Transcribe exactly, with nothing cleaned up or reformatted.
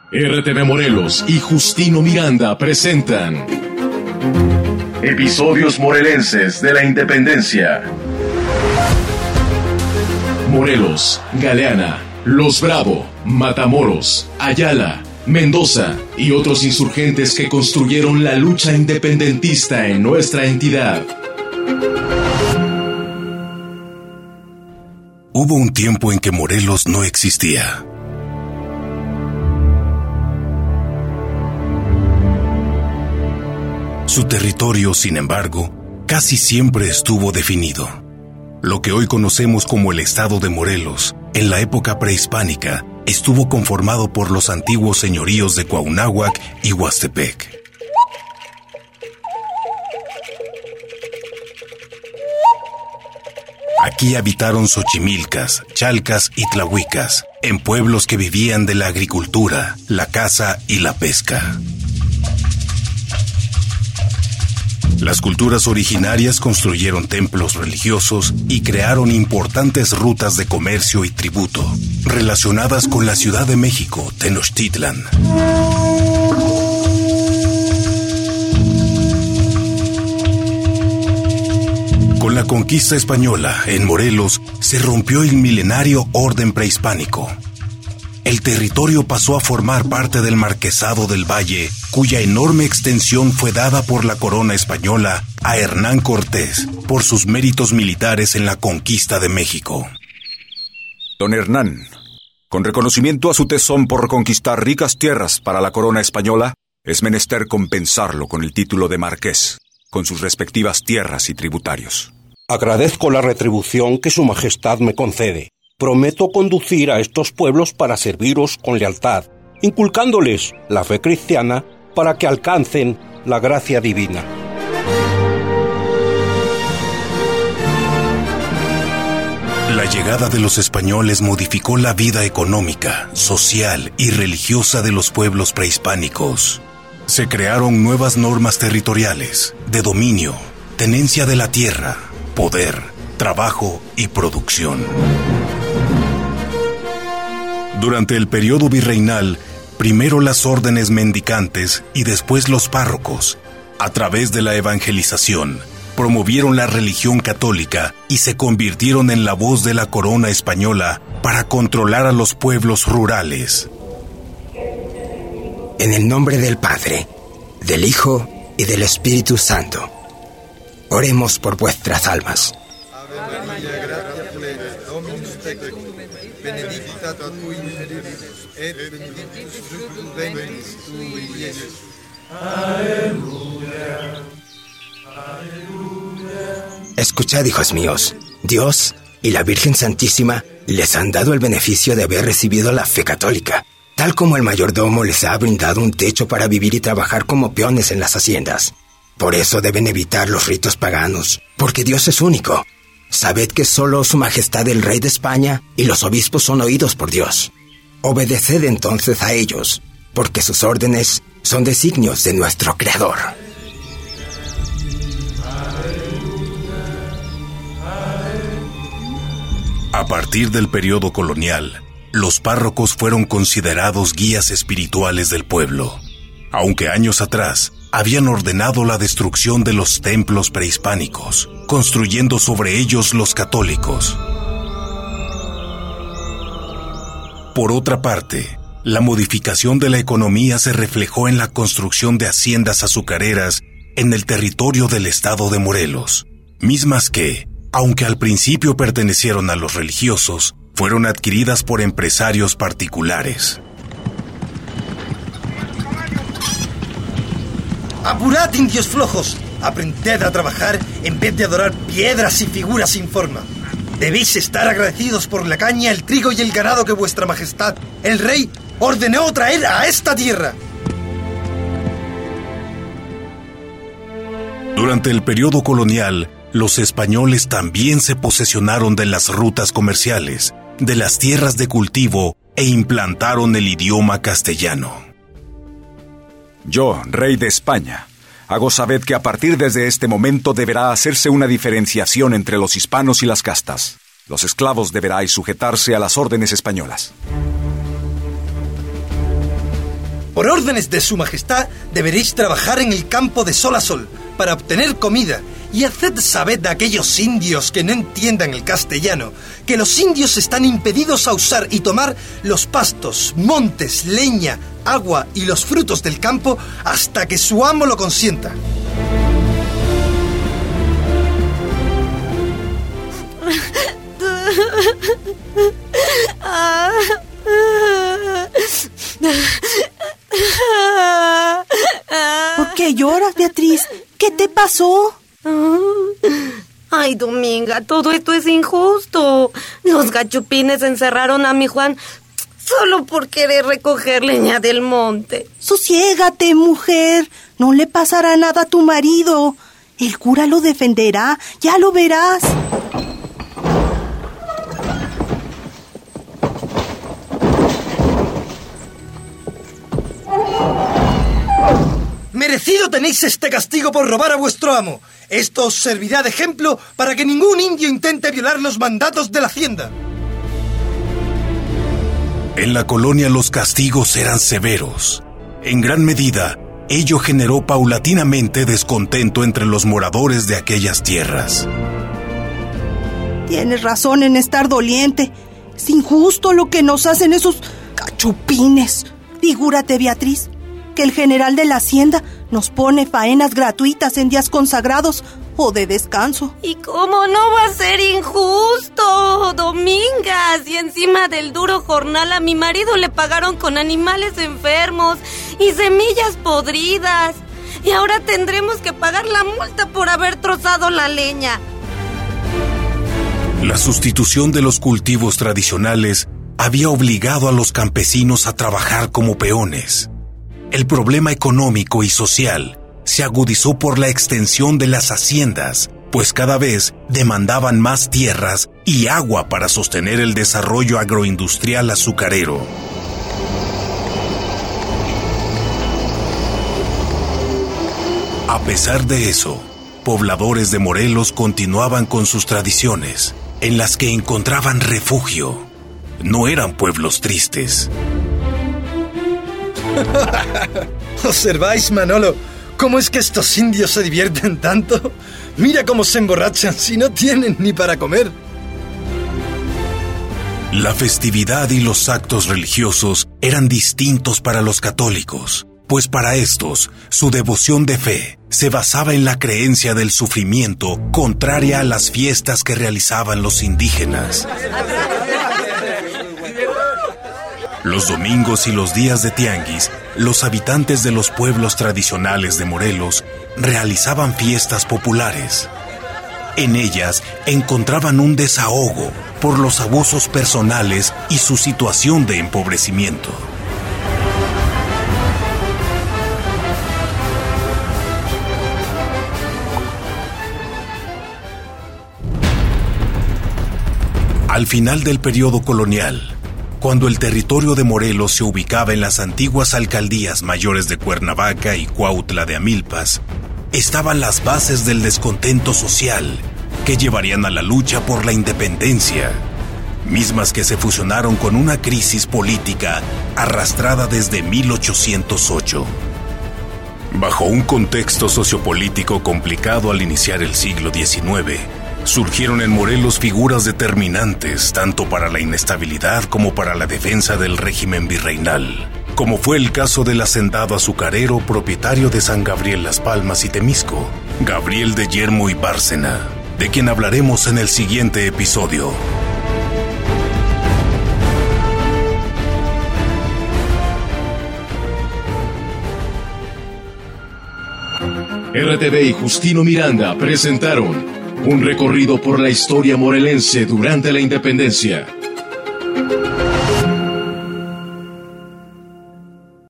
R T V Morelos y Justino Miranda presentan Episodios Morelenses de la Independencia. Morelos, Galeana, Los Bravo, Matamoros, Ayala, Mendoza y otros insurgentes que construyeron la lucha independentista en nuestra entidad. Hubo un tiempo en que Morelos no existía. Su territorio, sin embargo, casi siempre estuvo definido. Lo que hoy conocemos como el estado de Morelos, en la época prehispánica, estuvo conformado por los antiguos señoríos de Cuauhnáhuac y Huastepec. Aquí habitaron xochimilcas, chalcas y tlahuicas, en pueblos que vivían de la agricultura, la caza y la pesca. Las culturas originarias construyeron templos religiosos y crearon importantes rutas de comercio y tributo, relacionadas con la Ciudad de México, Tenochtitlan. Con la conquista española, en Morelos, se rompió el milenario orden prehispánico. El territorio pasó a formar parte del Marquesado del Valle, cuya enorme extensión fue dada por la corona española a Hernán Cortés por sus méritos militares en la conquista de México. Don Hernán, con reconocimiento a su tesón por conquistar ricas tierras para la corona española, es menester compensarlo con el título de marqués, con sus respectivas tierras y tributarios. Agradezco la retribución que su majestad me concede. Prometo conducir a estos pueblos para serviros con lealtad, inculcándoles la fe cristiana para que alcancen la gracia divina. La llegada de los españoles modificó la vida económica, social y religiosa de los pueblos prehispánicos. Se crearon nuevas normas territoriales, de dominio, tenencia de la tierra, poder, trabajo y producción. Durante el periodo virreinal, primero las órdenes mendicantes y después los párrocos, a través de la evangelización, promovieron la religión católica y se convirtieron en la voz de la corona española para controlar a los pueblos rurales. En el nombre del Padre, del Hijo y del Espíritu Santo, oremos por vuestras almas. Ave María, gracia plena, Dominus tecum, benedicta tu in mulieribus, et benedictus fructus ventris tui, Iesus. Aleluya, aleluya. Escuchad, hijos míos, Dios y la Virgen Santísima les han dado el beneficio de haber recibido la fe católica, tal como el mayordomo les ha brindado un techo para vivir y trabajar como peones en las haciendas. Por eso deben evitar los ritos paganos, porque Dios es único. Sabed que solo Su Majestad el Rey de España y los obispos son oídos por Dios. Obedeced entonces a ellos, porque sus órdenes son designios de nuestro Creador. A partir del periodo colonial, los párrocos fueron considerados guías espirituales del pueblo, aunque años atrás habían ordenado la destrucción de los templos prehispánicos, construyendo sobre ellos los católicos. Por otra parte, la modificación de la economía se reflejó en la construcción de haciendas azucareras en el territorio del estado de Morelos, mismas que, aunque al principio pertenecieron a los religiosos, fueron adquiridas por empresarios particulares. ¡Apurad, indios flojos! Aprended a trabajar en vez de adorar piedras y figuras sin forma. Debéis estar agradecidos por la caña, el trigo y el ganado que vuestra majestad, el rey, ordenó traer a esta tierra. Durante el periodo colonial, los españoles también se posesionaron de las rutas comerciales, de las tierras de cultivo e implantaron el idioma castellano. Yo, rey de España, hago saber que a partir desde este momento deberá hacerse una diferenciación entre los hispanos y las castas. Los esclavos deberáis sujetarse a las órdenes españolas. Por órdenes de su majestad, deberéis trabajar en el campo de sol a sol para obtener comida, y haced saber a aquellos indios que no entiendan el castellano que los indios están impedidos a usar y tomar los pastos, montes, leña, agua y los frutos del campo hasta que su amo lo consienta. ¿Por qué lloras, Beatriz? ¿Qué te pasó? Ay, Dominga, todo esto es injusto. Los gachupines encerraron a mi Juan solo por querer recoger leña del monte. Sosiégate, mujer. No le pasará nada a tu marido. El cura lo defenderá, ya lo verás. Merecido tenéis este castigo por robar a vuestro amo. Esto os servirá de ejemplo para que ningún indio intente violar los mandatos de la hacienda. En la colonia los castigos eran severos. En gran medida, ello generó paulatinamente descontento entre los moradores de aquellas tierras. Tienes razón en estar doliente. Es injusto lo que nos hacen esos cachupines. Figúrate, Beatriz, que el general de la hacienda nos pone faenas gratuitas en días consagrados o de descanso. ¿Y cómo no va a ser injusto, Dominga? Si encima del duro jornal a mi marido le pagaron con animales enfermos y semillas podridas. Y ahora tendremos que pagar la multa por haber trozado la leña. La sustitución de los cultivos tradicionales había obligado a los campesinos a trabajar como peones. El problema económico y social se agudizó por la extensión de las haciendas, pues cada vez demandaban más tierras y agua para sostener el desarrollo agroindustrial azucarero. A pesar de eso, pobladores de Morelos continuaban con sus tradiciones, en las que encontraban refugio. No eran pueblos tristes. ¿Observáis, Manolo, cómo es que estos indios se divierten tanto? Mira cómo se emborrachan si no tienen ni para comer. La festividad y los actos religiosos eran distintos para los católicos, pues para estos, su devoción de fe se basaba en la creencia del sufrimiento contraria a las fiestas que realizaban los indígenas. Los domingos y los días de tianguis, los habitantes de los pueblos tradicionales de Morelos realizaban fiestas populares. En ellas encontraban un desahogo por los abusos personales y su situación de empobrecimiento. Al final del periodo colonial, cuando el territorio de Morelos se ubicaba en las antiguas alcaldías mayores de Cuernavaca y Cuautla de Amilpas, estaban las bases del descontento social que llevarían a la lucha por la independencia, mismas que se fusionaron con una crisis política arrastrada desde mil ochocientos ocho. Bajo un contexto sociopolítico complicado al iniciar el siglo diecinueve, surgieron en Morelos figuras determinantes tanto para la inestabilidad como para la defensa del régimen virreinal, como fue el caso del hacendado azucarero propietario de San Gabriel Las Palmas y Temisco, Gabriel de Yermo y Bárcena, de quien hablaremos en el siguiente episodio. R T V y Justino Miranda presentaron un recorrido por la historia morelense durante la independencia.